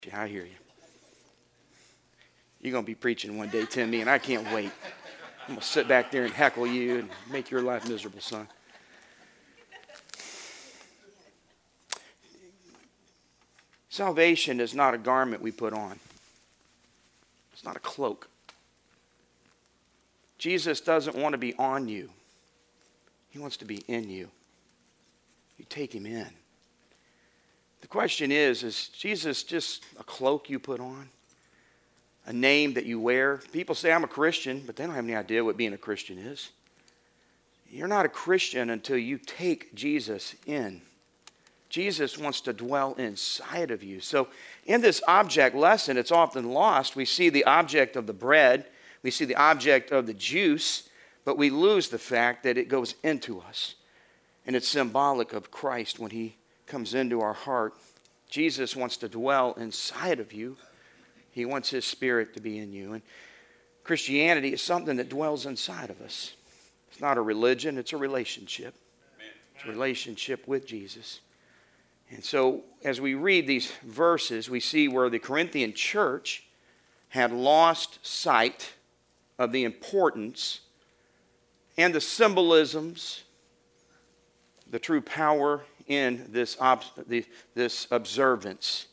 I hear you. You're going to be preaching one day, Timmy, and I can't wait. I'm going to sit back there and heckle you and make your life miserable, son. Salvation is not a garment we put on. It's not a cloak. Jesus doesn't want to be on you. He wants to be in you. You take him in. The question is Jesus just a cloak you put on? A name that you wear? People say, I'm a Christian, but they don't have any idea what being a Christian is. You're not a Christian until you take Jesus in. Jesus wants to dwell inside of you. So in this object lesson, it's often lost. We see the object of the bread. We see the object of the juice. But we lose the fact that it goes into us. And it's symbolic of Christ when he comes into our heart. Jesus wants to dwell inside of you. He wants his spirit to be in you. And Christianity is something that dwells inside of us. It's not a religion, it's a relationship. It's a relationship with Jesus. And so as we read these verses, we see where the Corinthian church had lost sight of the importance and the symbolisms, the true power in this observance.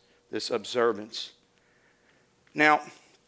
Now,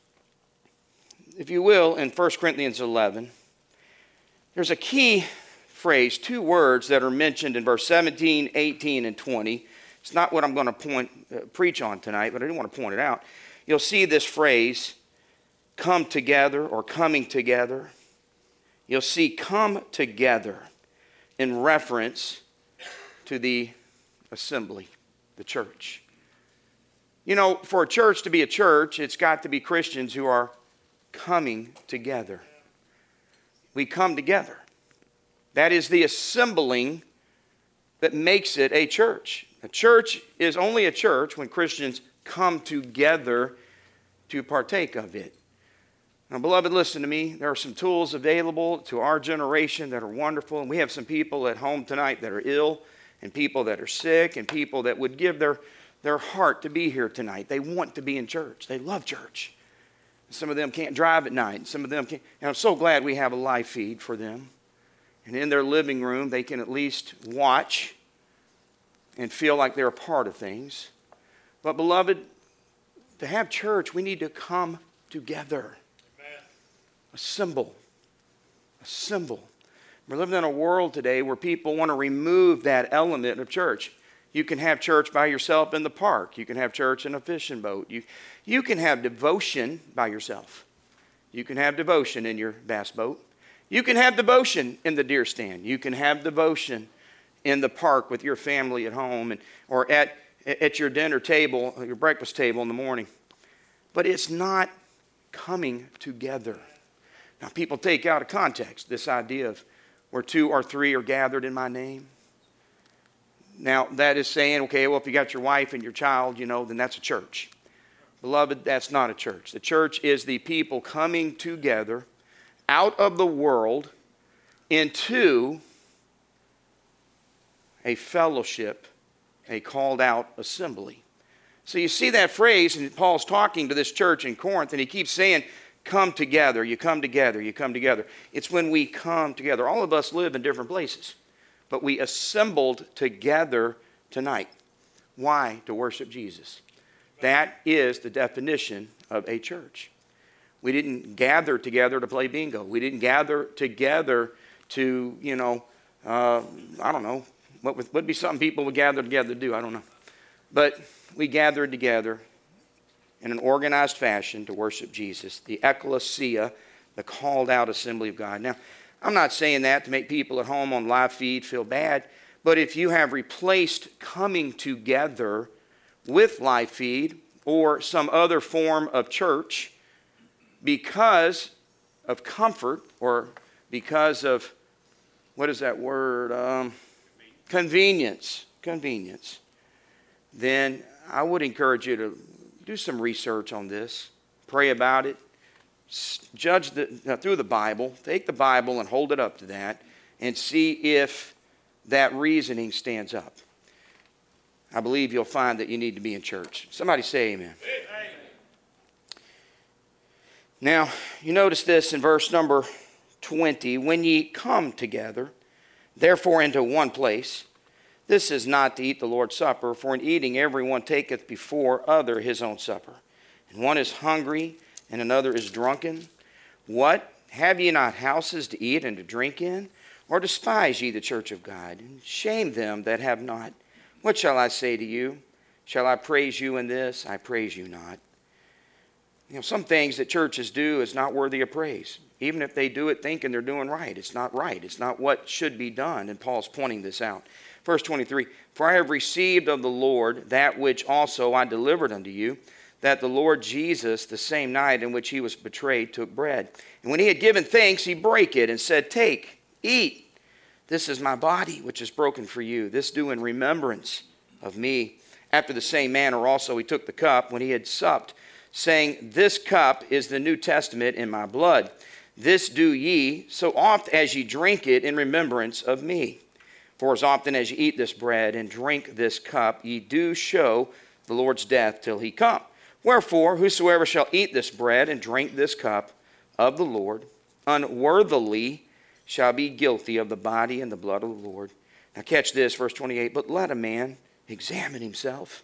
if you will, in 1 Corinthians 11, there's a key phrase, two words that are mentioned in verse 17, 18, and 20. It's not what I'm going to preach on tonight, but I do want to point it out. You'll see this phrase, come together or coming together. You'll see come together in reference to the assembly, the church. You know, for a church to be a church, it's got to be Christians who are coming together. We come together. That is the assembling that makes it a church. A church is only a church when Christians come together to partake of it. Now, beloved, listen to me. There are some tools available to our generation that are wonderful. And we have some people at home tonight that are ill, and people that are sick, and people that would give their heart to be here tonight. They want to be in church. They love church. Some of them can't drive at night. Some of them can't. And I'm so glad we have a live feed for them. And in their living room, they can at least watch and feel like they're a part of things. But beloved, to have church, we need to come together. Amen. A symbol. We're living in a world today where people want to remove that element of church. You can have church by yourself in the park. You can have church in a fishing boat. You can have devotion by yourself. You can have devotion in your bass boat. You can have devotion in the deer stand. You can have devotion in the park with your family at home or at your dinner table, your breakfast table in the morning. But it's not coming together. Now, people take out of context this idea of where two or three are gathered in my name. Now, that is saying, okay, well, if you got your wife and your child, then that's a church. Beloved, that's not a church. The church is the people coming together out of the world into a fellowship, a called out assembly. So you see that phrase, and Paul's talking to this church in Corinth, and he keeps saying, come together, you come together, you come together. It's when we come together. All of us live in different places, but we assembled together tonight. Why? To worship Jesus. That is the definition of a church. We didn't gather together to play bingo. We didn't gather together to, I don't know, what would be something people would gather together to do? I don't know. But we gathered together in an organized fashion to worship Jesus, the ecclesia, the called out assembly of God. Now, I'm not saying that to make people at home on live feed feel bad, but if you have replaced coming together with live feed or some other form of church because of comfort or because of, what is that word? Convenience, then I would encourage you to do some research on this. Pray about it. Judge through the Bible. Take the Bible and hold it up to that and see if that reasoning stands up. I believe you'll find that you need to be in church. Somebody say amen. Amen. Now, you notice this in verse number 20. When ye come together, therefore into one place, this is not to eat the Lord's Supper, for in eating everyone taketh before other his own supper. And one is hungry, and another is drunken. What? Have ye not houses to eat and to drink in? Or despise ye the church of God, and shame them that have not? What shall I say to you? Shall I praise you in this? I praise you not. Some things that churches do is not worthy of praise. Even if they do it thinking they're doing right, it's not right. It's not what should be done, and Paul's pointing this out. Verse 23, for I have received of the Lord that which also I delivered unto you, that the Lord Jesus, the same night in which he was betrayed, took bread. And when he had given thanks, he brake it and said, take, eat. This is my body, which is broken for you. This do in remembrance of me. After the same manner also he took the cup when he had supped, saying, this cup is the New Testament in my blood. This do ye so oft as ye drink it in remembrance of me. For as often as ye eat this bread and drink this cup, ye do show the Lord's death till he come. Wherefore, whosoever shall eat this bread and drink this cup of the Lord unworthily shall be guilty of the body and the blood of the Lord. Now catch this, verse 28. But let a man examine himself,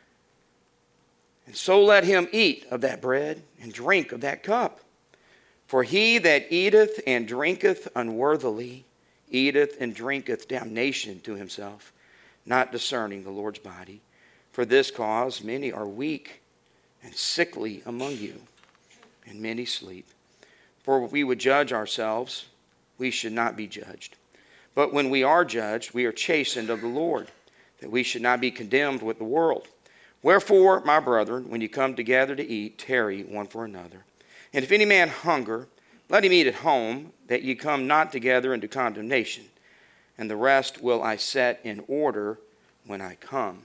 and so let him eat of that bread and drink of that cup. For he that eateth and drinketh unworthily eateth and drinketh damnation to himself, not discerning the Lord's body. For this cause many are weak and sickly among you, and many sleep. For if we would judge ourselves, we should not be judged. But when we are judged, we are chastened of the Lord, that we should not be condemned with the world. Wherefore, my brethren, when you come together to eat, tarry one for another. And if any man hunger, let him eat at home, that ye come not together into condemnation. And the rest will I set in order when I come.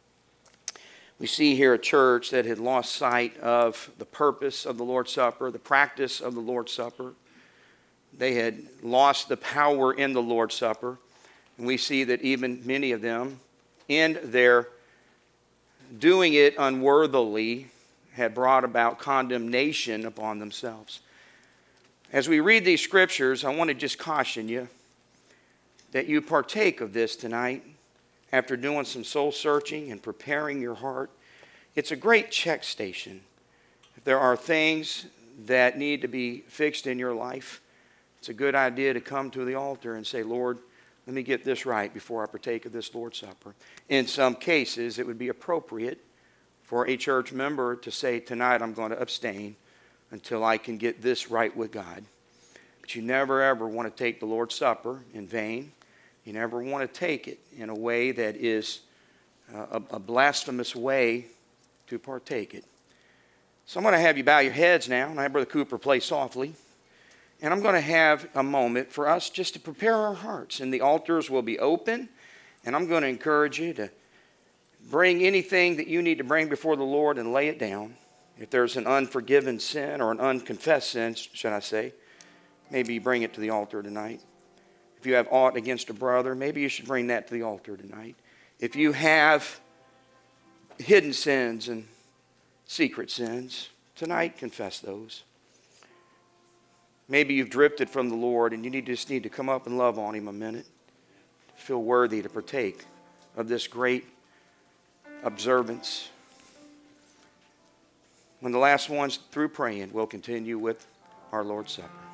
We see here a church that had lost sight of the purpose of the Lord's Supper, the practice of the Lord's Supper. They had lost the power in the Lord's Supper. And we see that even many of them, in their doing it unworthily, had brought about condemnation upon themselves. As we read these scriptures, I want to just caution you that you partake of this tonight after doing some soul searching and preparing your heart. It's a great check station. If there are things that need to be fixed in your life, it's a good idea to come to the altar and say, Lord, let me get this right before I partake of this Lord's Supper. In some cases, it would be appropriate for a church member to say, tonight I'm going to abstain until I can get this right with God. But you never ever want to take the Lord's Supper in vain. You never want to take it in a way that is a blasphemous way to partake it. So I'm going to have you bow your heads now, and I have Brother Cooper play softly. And I'm going to have a moment for us just to prepare our hearts. And the altars will be open. And I'm going to encourage you to bring anything that you need to bring before the Lord and lay it down. If there's an unforgiven sin or an unconfessed sin, should I say, maybe you bring it to the altar tonight. If you have aught against a brother, maybe you should bring that to the altar tonight. If you have hidden sins and secret sins, tonight confess those. Maybe you've drifted from the Lord and you just need to come up and love on Him a minute. Feel worthy to partake of this great observance. When the last one's through praying, we'll continue with our Lord's Supper.